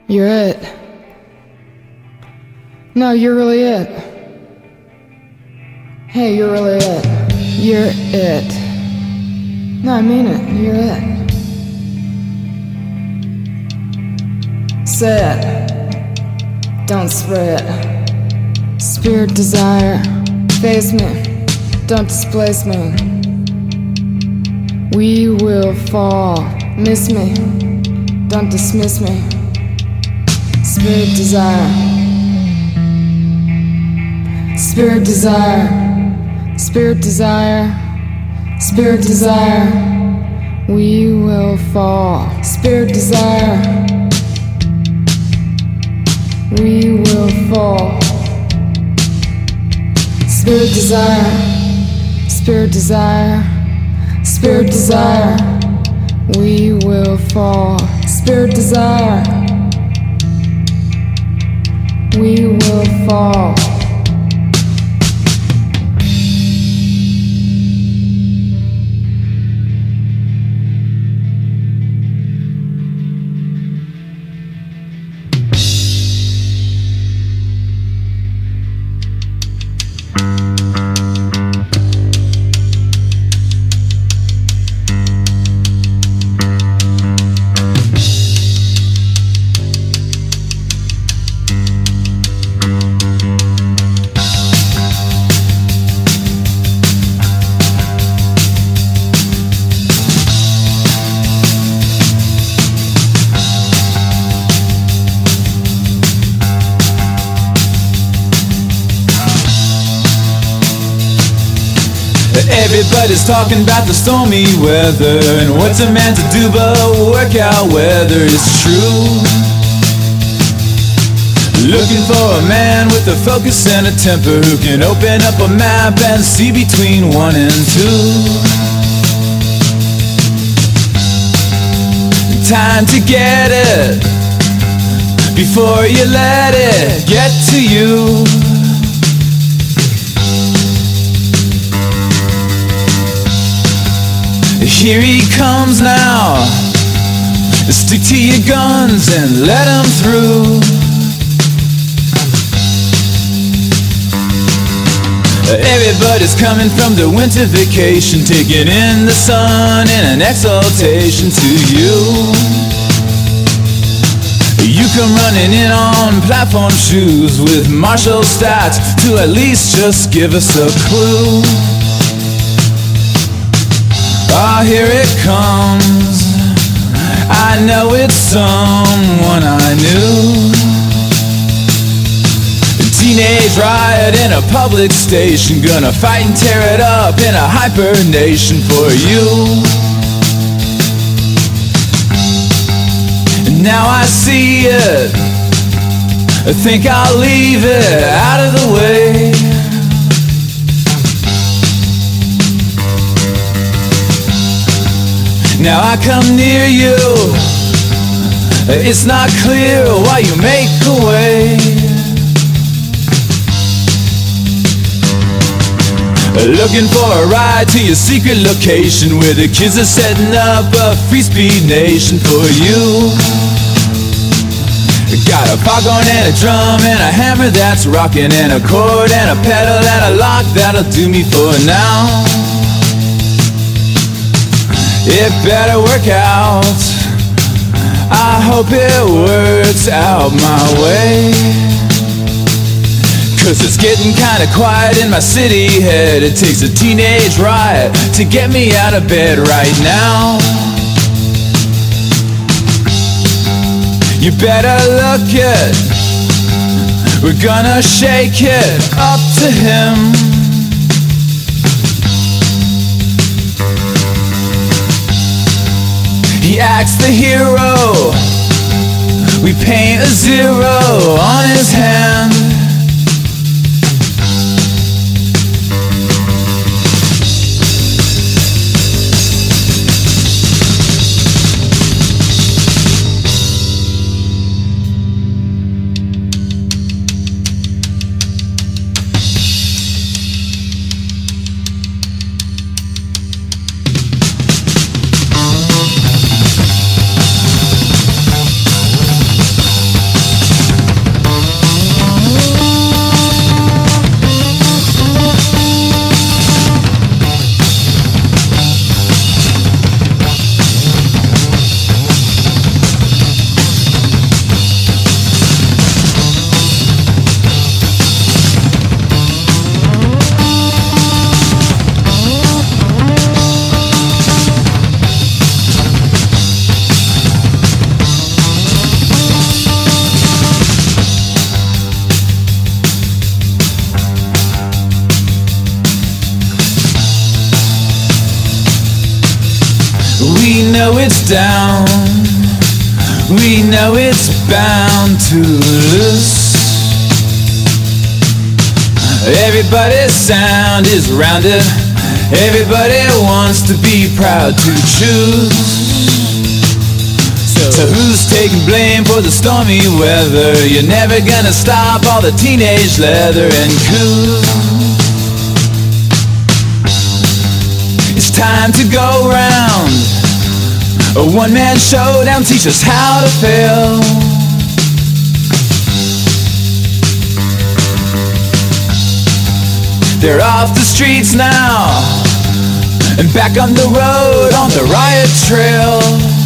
You're it. No, you're really it. Hey, you're really it. You're it. No, I mean it. You're it. Say it. Don't spray it. Spirit desire. Face me. Don't displace me. We will fall. Miss me. Don't dismiss me. Spirit desire. Spirit desire. Spirit desire. Spirit desire. We will fall. Spirit desire. We will fall. Spirit desire. Spirit desire. Spirit desire. We will fall. Spirit desire. We will fall. Everybody's talking about the stormy weather and what's a man to do but work out whether it's true. Looking for a man with a focus and a temper who can open up a map and see between 1 and 2. Time to get it before you let it get to you. Here he comes now. Stick to your guns and let him through. Everybody's coming from their winter vacation, taking in the sun in an exaltation to you. You come running in on platform shoes with Marshall stats to at least just give us a clue. Ah, here it comes. I know it's someone I knew. A teenage riot in a public station, gonna fight and tear it up in a hyper nation for you. And now I see it, I think I'll leave it out of the way. Now I come near you, it's not clear why you make a way. Looking for a ride to your secret location where the kids are setting up a free speed nation for you. Got a foghorn and a drum and a hammer that's rocking and a chord and a pedal and a lock that'll do me for now. It better work out. I hope it works out my way. 'Cause it's getting kinda quiet in my city head. It takes a teenage riot to get me out of bed right now. You better look it. We're gonna shake it up to him. He acts the hero. We paint a 0 on his hand. down. We know it's bound to lose. Everybody's sound is rounded. Everybody wants to be proud to choose. So who's taking blame for the stormy weather? You're never gonna stop all the teenage leather and cool. It's time to go round. A one-man showdown, teach us how to fail. They're off the streets now and back on the road on the riot trail.